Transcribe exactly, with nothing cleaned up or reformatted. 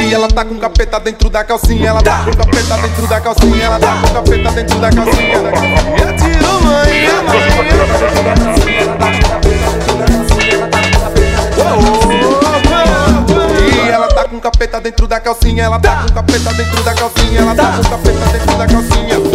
E ela tá com capeta dentro da calcinha. Ela tá com capeta dentro da calcinha. Ela tá com capeta dentro da calcinha. E atirou, mãe, e ela tá com capeta dentro da calcinha. Ela tá com capeta dentro da calcinha. Ela tá com capeta dentro da calcinha.